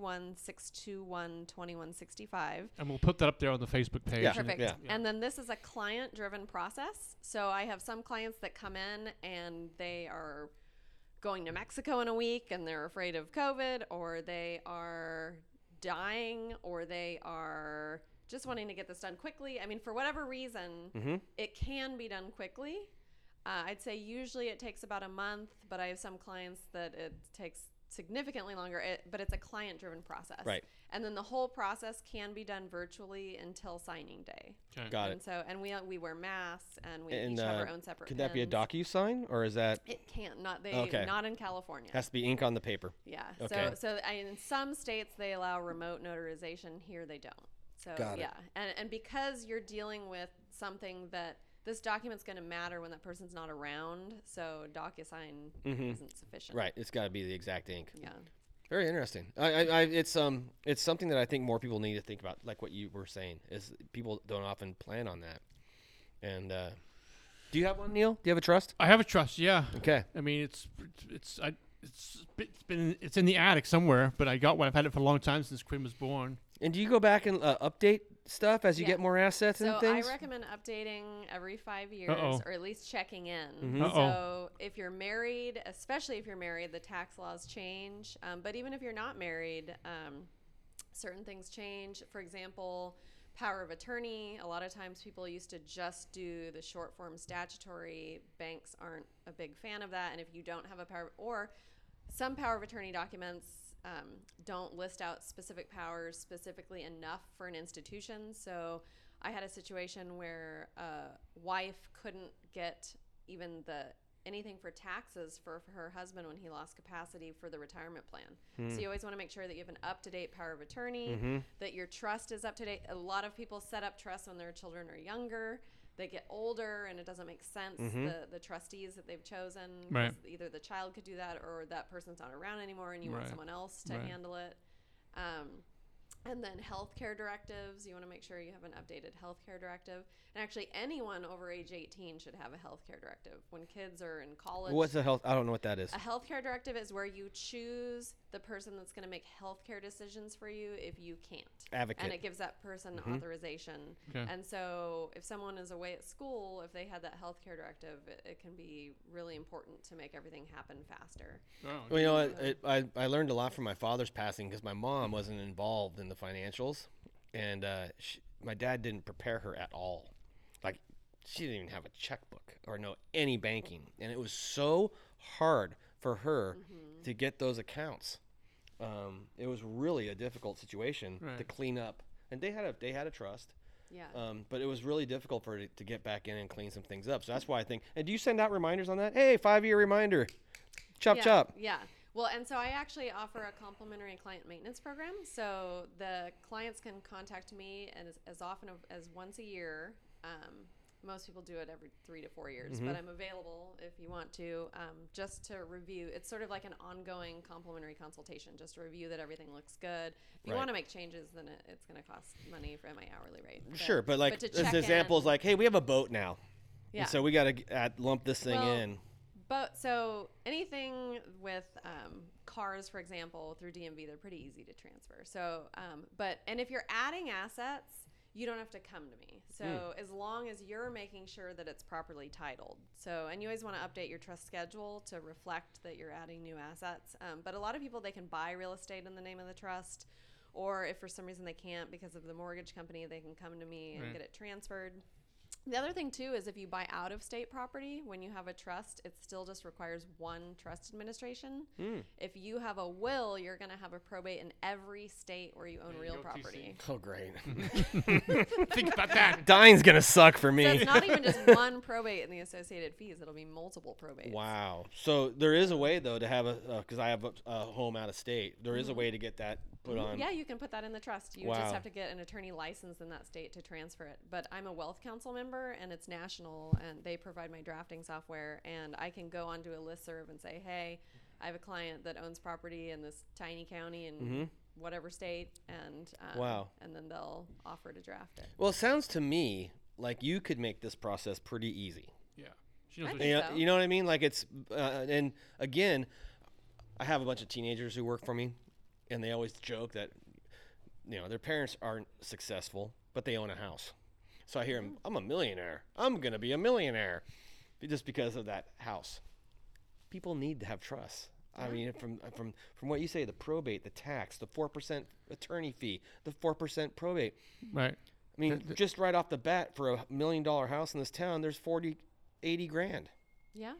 831-621-2165. And we'll put that up there on the Facebook page. Yeah. Perfect. Yeah. And then this is a client-driven process. So I have some clients that come in and they are going to Mexico in a week and they're afraid of COVID, or they are dying, or they are just wanting to get this done quickly. I mean, for whatever reason, it can be done quickly. I'd say usually it takes about a month, but I have some clients that it takes significantly longer, but it's a client-driven process. Right. And then the whole process can be done virtually until signing day. Okay. Got And it. so, and we wear masks, and we And each have our own separate could that be a pins. DocuSign, or is that It can't. Not Okay. Not in California. has to be ink on the paper? Yeah. Okay. So in some states they allow remote notarization. Here they don't. So Got it. yeah. And because you're dealing with something that this document's going to matter when that person's not around, so DocuSign isn't sufficient. Right. It's got to be the exact ink. Yeah. Very interesting. It's something that I think more people need to think about, like what you were saying, is people don't often plan on that. And do you have one, Neil? Do you have a trust? I have a trust, yeah. Okay. I mean, it's in the attic somewhere, but I got one. I've had it for a long time since Quinn was born. And do you go back and update stuff as you Yeah. get more assets So and things? I recommend updating every 5 years, Uh-oh. or at least checking in. Uh-oh. So if you're married, especially if you're married, the tax laws change. But even if you're not married, certain things change. For example, power of attorney. A lot of times people used to just do the short form statutory. Banks aren't a big fan of that. And if you don't have a power, or some power of attorney documents don't list out specific powers specifically enough for an institution. So I had a situation where a wife couldn't get even anything for taxes for her husband when he lost capacity for the retirement plan. So you always want to make sure that you have an up-to-date power of attorney, that your trust is up-to-date. A lot of people set up trusts when their children are younger. They get older and it doesn't make sense, the trustees that they've chosen. 'Cause Right. either the child could do that or that person's not around anymore and you want Right. someone else to Right. handle it. And then healthcare directives. You want to make sure you have an updated healthcare directive. And actually anyone over age 18 should have a healthcare directive. When kids are in college, What's the health? I don't know what that is. a healthcare directive is where you choose the person that's going to make healthcare decisions for you if you can't. Advocate. And it gives that person authorization. Okay. And so if someone is away at school, if they had that healthcare directive, it can be really important to make everything happen faster. Oh, Well, you know what? I learned a lot from my father's passing because my mom wasn't involved in the financials, and my dad didn't prepare her at all. Like, she didn't even have a checkbook or know any banking, and it was so hard for her to get those accounts. It was really a difficult situation to clean up, and they had a trust. Yeah. But it was really difficult for her to get back in and clean some things up. So that's why I think. And do you send out reminders on that? Hey, 5-year reminder. Chop yeah, chop. Yeah. Well, and so I actually offer a complimentary client maintenance program. So the clients can contact me as often as once a year. Most people do it every 3 to 4 years, but I'm available if you want to, just to review. It's sort of like an ongoing complimentary consultation, just to review that everything looks good. If you Right. want to make changes, then it's going to cost money for my hourly rate. Sure, but like to this check example is in- like, hey, we have a boat now. Yeah. And so we got to lump this thing Well, in. But so anything with cars, for example, through DMV, they're pretty easy to transfer. So, and if you're adding assets, you don't have to come to me. So as long as you're making sure that it's properly titled. So, and you always want to update your trust schedule to reflect that you're adding new assets. But a lot of people, they can buy real estate in the name of the trust, or if for some reason they can't because of the mortgage company, they can come to me and get it transferred. The other thing too is if you buy out of state property, when you have a trust, it still just requires one trust administration. If you have a will, you're going to have a probate in every state where you own There you real go, TC. property. Oh, great. Think about that. Dying's going to suck for So me. it's not even just one probate and the associated fees. It'll be multiple probates. Wow. So there is a way, though, to have because I have a home out of state. There is a way to get that put on. Yeah, you can put that in the trust. You Wow. just have to get an attorney licensed in that state to transfer it. But I'm a wealth council member, and it's national, and they provide my drafting software. And I can go onto a listserv and say, hey, I have a client that owns property in this tiny county in whatever state, and Wow. and then they'll offer to draft it. Well, it sounds to me like you could make this process pretty easy. Yeah. She knows I what think she, so. You know what I mean? Like it's, and again, I have a bunch of teenagers who work for me, and they always joke that, their parents aren't successful, but they own a house. So I hear them, I'm a millionaire. I'm going to be a millionaire just because of that house. People need to have trust. I mean, from what you say, the probate, the tax, the 4% attorney fee, the 4% probate. right. I mean, just right off the bat, for $1 million house in this town, there's 80 grand. Yeah.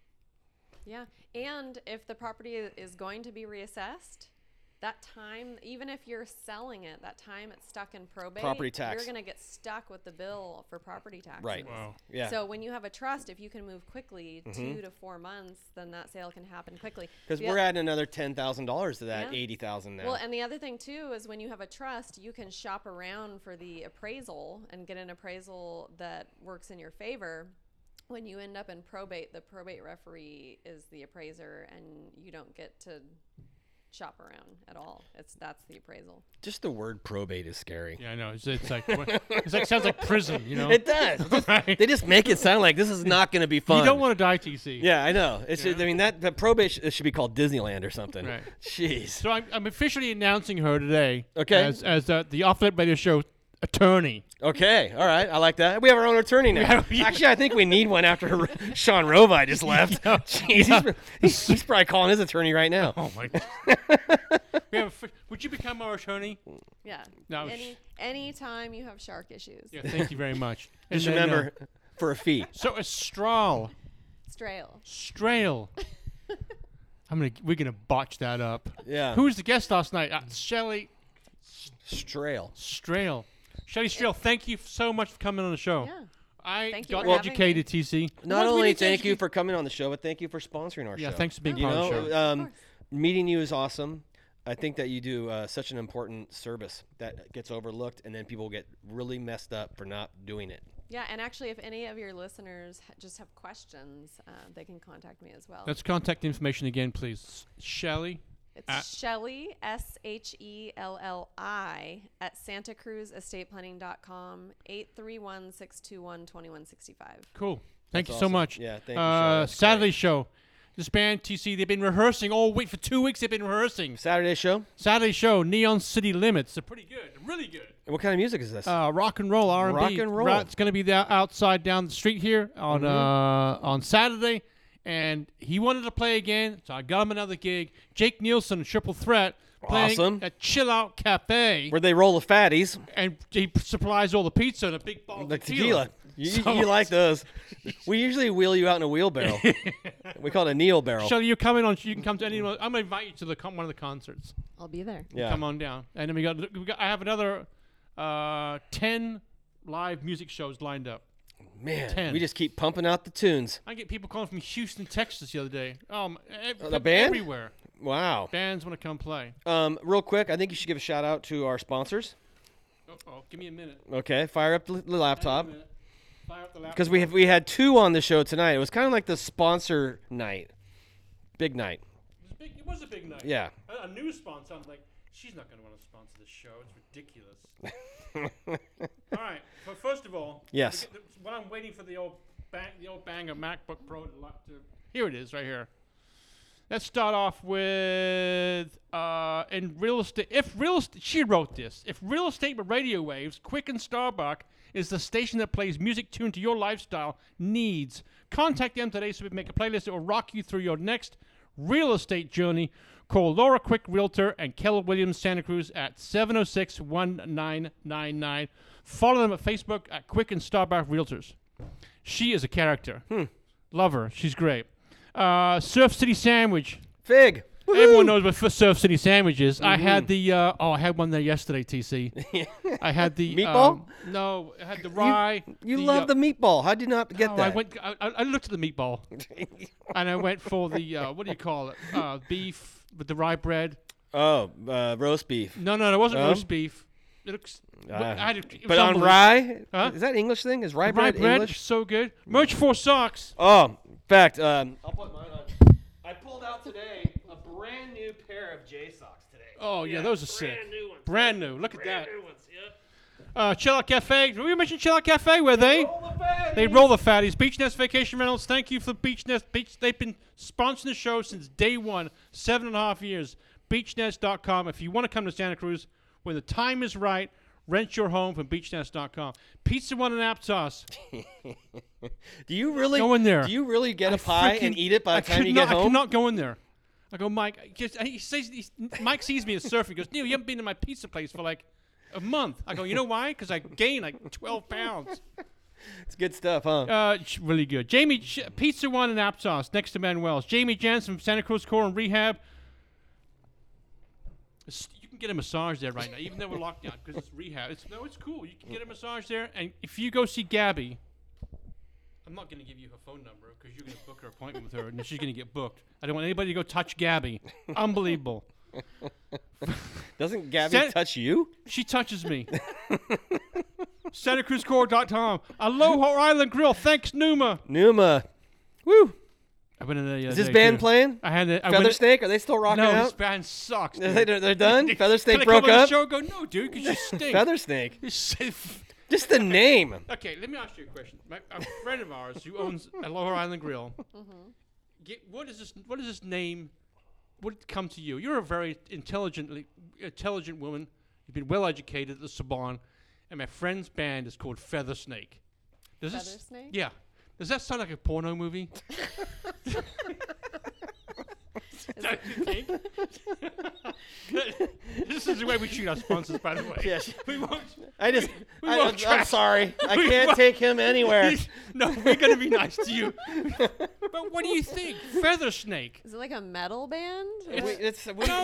Yeah. And if the property is going to be reassessed, that time, even if you're selling it, that time it's stuck in probate, Property tax. you're going to get stuck with the bill for property taxes. Right. Wow. Yeah. So when you have a trust, if you can move quickly, 2 to 4 months, then that sale can happen quickly. Because The we're oth- adding another $10,000 to that Yeah. $80,000 now. Well, and the other thing too is when you have a trust, you can shop around for the appraisal and get an appraisal that works in your favor. When you end up in probate, the probate referee is the appraiser, and you don't get to shop around at all. That's the appraisal. Just the word probate is scary. Yeah, I know. It's like sounds like prison. It does. Right. They just make it sound like this is not going to be fun. You don't want to die, TC. Yeah, I know. It should, I mean, the probate should be called Disneyland or something. Right. Jeez. So I'm officially announcing her today. Okay. As the Off Limit Radio Show attorney. Okay. All right. I like that. We have our own attorney now. Yeah. Actually, I think we need one after Sean Rovi just left. Yeah. Jeez. He's probably calling his attorney right now. Oh my. Would you become our attorney? Yeah. No, Anytime you have shark issues. Yeah. Thank you very much. And Just then, remember, for a fee. So a straw. Strail. We're gonna botch that up. Yeah. Who was the guest last night? Shelley Strail. Strail. Shelley Strail, thank you so much for coming on the show. Yeah. I Thank you got for having educated, TC. Not What do we only need to thank you educate- for coming on the show, but thank you for sponsoring our Yeah, show. thanks for being You part of the know, show. Of course. meeting you is awesome. I think that you do such an important service that gets overlooked, and then people get really messed up for not doing it. Yeah, and actually, if any of your listeners just have questions, they can contact me as well. Let's contact information again, please. Shelley. It's Shelley, Shelli, at santacruzesstateplanning.com, 831-621-2165. Cool. Thank That's you so awesome. much. Yeah, thank you, Shelley. That's Saturday show. This band, TC, they've been rehearsing all week. For 2 weeks, they've been rehearsing. Saturday show. Saturday show, Neon City Limits. They're pretty good. They're really good. And what kind of music is this? Rock and roll, R&B. Rock and roll. It's going to be outside down the street here on Saturday. And he wanted to play again, so I got him another gig. Jake Nielsen, Triple Threat, playing Awesome. at Chill Out Cafe. Where they roll the fatties. And he supplies all the pizza and a big bottle The of tequila. tequila. You like those. We usually wheel you out in a wheelbarrow. We call it a Neil barrel. Shelly, you can come to any one. I'm going to invite you to one of the concerts. I'll be there. Yeah. Come on down. And then we got I have another 10 live music shows lined up. Man, 10. we just keep pumping out the tunes. I get people calling from Houston, Texas the other day. The band? Everywhere. Wow. Bands want to come play. Real quick, I think you should give a shout out to our sponsors. Give me a minute. Okay, fire up the laptop. Fire up the laptop. Because we had two on the show tonight. It was kind of like the sponsor night. Big night. It was a big night. Yeah. A new sponsor. I'm like, she's not going to want to sponsor this show. It's ridiculous. All right. But first of all, Yes. When I'm waiting for the old banger MacBook Pro to here it is right here. Let's start off with in real estate. She wrote this. If real estate with radio waves, Quick and Starbuck is the station that plays music tuned to your lifestyle needs. Contact them today so we can make a playlist that will rock you through your next real estate journey. Call Laura Quick Realtor and Keller Williams Santa Cruz at 706-1999. Follow them at Facebook at Quick and Starbuck Realtors. She is a character. Love her. She's great. Surf City Sandwich. Fig. Woo-hoo. Everyone knows what Surf City Sandwich is. I had the I had one there yesterday, TC. I had the Meatball? No, I had the rye. You love the meatball. How'd you not get that? I looked at the meatball, and I went for the what do you call it? Beef with the rye bread. Oh, roast beef. No, it wasn't roast beef. It looks. But on rye? Huh? Is that English thing? Is rye Rye bread bread, English? so good. Merch for socks. Oh, in fact, I'll put mine on. I pulled out today a brand new pair of J socks today. Oh yeah, those are sick. Brand new ones. Brand new. Look at that. Brand new ones, yep. Chill Out Cafe. Did we mention Chill Out Cafe? Where they roll the fatties. Beach Nest Vacation Rentals. Thank you for Beach Nest. They've been sponsoring the show since day one, 7.5 years. Beachnest.com. If you want to come to Santa Cruz when the time is right, rent your home from beachnest.com. Pizza One and Aptos. Do you really go in there? Do you really get a pie and eat it by the time you get home? I cannot go in there. I go, Mike. Mike sees me as surfing. He goes, Neil, you haven't been to my pizza place for like a month. I go, you know why? Because I gained like 12 pounds. It's good stuff, huh? Really good. Pizza One and Aptos next to Manuel's. Jamie Jansen from Santa Cruz Core and Rehab. You can get a massage there right now, even though we're locked down because it's rehab. It's cool. You can get a massage there, and if you go see Gabby, I'm not going to give you her phone number because you're going to book her appointment with her, and she's going to get booked. I don't want anybody to go touch Gabby. Unbelievable. Doesn't Gabby touch you? She touches me. SantaCruzCore.com. Aloha Island Grill. Thanks, Numa. Woo. I went in there. Is this band playing? I had Feather Snake? Are they still rocking out? No, this band sucks. Dude. They're done? Feather Snake Can I broke come on up? the show? Go, no, dude, because you stink. Feather Snake? Just the name. Okay, let me ask you a question. A friend of ours who owns Aloha Island Grill, what is this name? What did come to you? You're a very intelligent woman. You've been well educated at the Saban, and my friend's band is called Feather Snake. Feather Snake? Yeah. Does that sound like a porno movie? Don't you think? This is the way we treat our sponsors, by the way. Yes. We won't. I'm sorry. I can't take him anywhere. No, we're going to be nice to you. But what do you think? Feather Snake. Is it like a metal band? It's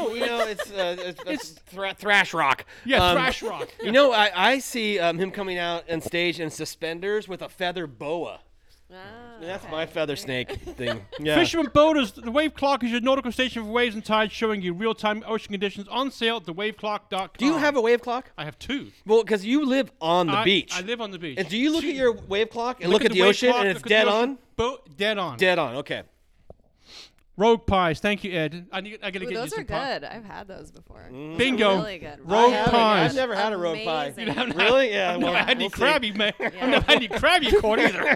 thrash rock. Yeah, thrash rock. You know, I see him coming out on stage in suspenders with a feather boa. That's my Feather Snake thing. Yeah. Fisherman Boaters, the Wave Clock is your nautical station for waves and tides, showing you real-time ocean conditions on sale at thewaveclock.com. Do you have a wave clock? I have two. Well, because you live on the beach. I live on the beach. And do you look at your wave clock and look at the ocean and it's dead on? Dead on. Dead on, okay. Rogue pies. Thank you, Ed. I got to get you Those some are pie. good. I've had those before. Bingo. Really good. Rogue I've pies. never had a rogue pie. Amazing. You haven't Really? Yeah. I've never had any we'll see. crabby, man. I've never had any crabby corn either.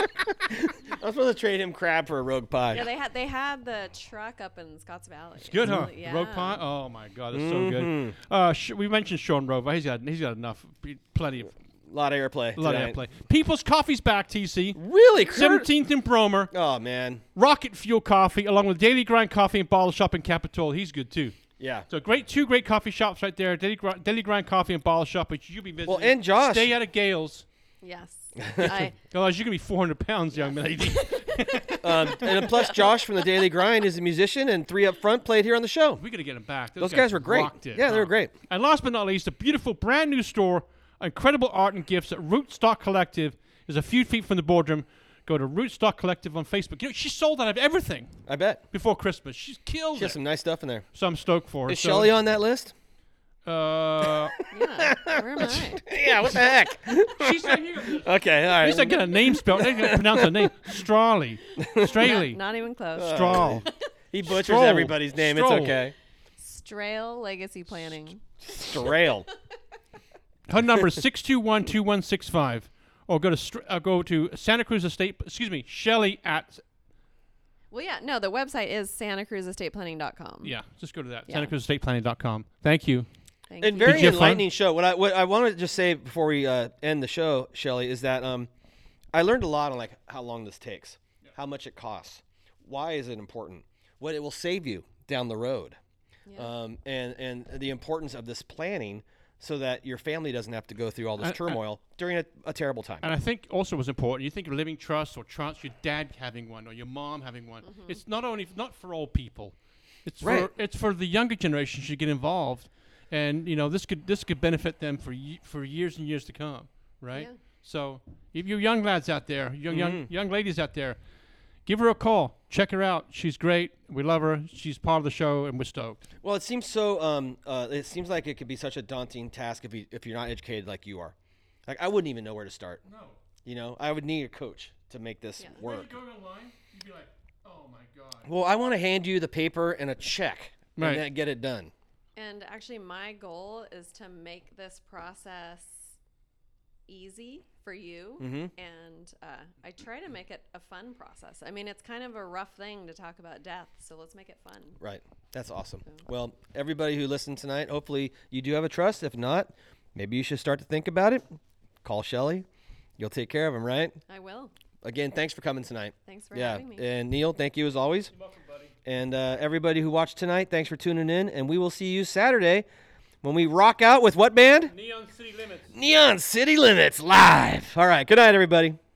I'm supposed to trade him crab for a rogue pie. Yeah, they had the truck up in Scotts Valley. It's good, huh? Yeah. Rogue pie. Oh my God, it's so good. We mentioned Sean Rover. He's got enough, plenty of. A lot of airplay. A lot of tonight. airplay. People's Coffee's back, TC. Really? Kurt? 17th and Bromer. Oh man. Rocket Fuel Coffee, along with Daily Grind Coffee and Bottle Shop in Capitol. He's good too. Yeah. So two great coffee shops right there. Daily Grind Coffee and Bottle Shop, which you'll be visiting. Well, and Josh. Stay out of Gales. Yes. Otherwise, you're going to be 400 pounds, young lady. And plus, Josh from the Daily Grind is a musician, and 3 Up Front played here on the show. We got to get him back. Those guys were great. rocked it, Yeah, they were great. And last but not least, a beautiful brand new store, incredible art and gifts at Rootstock Collective. Is a few feet from the boardroom. Go to Rootstock Collective on Facebook. You know, she sold out of everything I bet. before Christmas. She's killed She has it. some nice stuff in there. So I'm stoked for her. Is Shelly on that list? Yeah. Where am I? Yeah, what the heck? She's not here. Okay, all At least I right. get a name spelled. I can pronounce her name. Strawley. Straley. Not even close. Strahl. He butchers Stroll. everybody's name. Stroll. It's okay. Strail Legacy Planning. Strail. Her number is 621-2165. Or go to Santa Cruz Estate. Excuse me, Shelly at. Well, yeah. No, the website is santacruzestateplanning.com. Yeah, just go to that. Yeah. SantaCruzEstatePlanning.com. Thank you. Thank And you. very Did you have fun? enlightening show. What I want to just say before we end the show, Shelly, is that I learned a lot on like how long this takes, how much it costs, why is it important, what it will save you down the road, Yeah. and the importance of this planning so that your family doesn't have to go through all this turmoil during a terrible time. And I think also was important. You think of living trust or trust, your dad having one or your mom having one. It's not for old people. It's for the younger generation to get involved, and you know this could benefit them for years and years to come, right? Yeah. So if you young lads out there, young ladies out there, give her a call. Check her out. She's great. We love her. She's part of the show, and we're stoked. Well, it seems so. It seems like it could be such a daunting task if you're not educated like you are. Like I wouldn't even know where to start. No. You know, I would need a coach to make this work. Going online, you'd be like, oh my god. Well, I want to hand you the paper and a check Right. and then get it done. And actually, my goal is to make this process easy for you. And I try to make it a fun process. I mean, it's kind of a rough thing to talk about death, so let's make it fun. Right. That's awesome. Well, everybody who listened tonight, hopefully you do have a trust. If not, maybe you should start to think about it. Call Shelly. You'll take care of him, right? I will. Again, thanks for coming tonight. Thanks for having me. And Neil, thank you as always. You're welcome, buddy. And everybody who watched tonight, thanks for tuning in. And we will see you Saturday when we rock out with what band? Neon City Limits. Neon City Limits live. All right. Good night, everybody.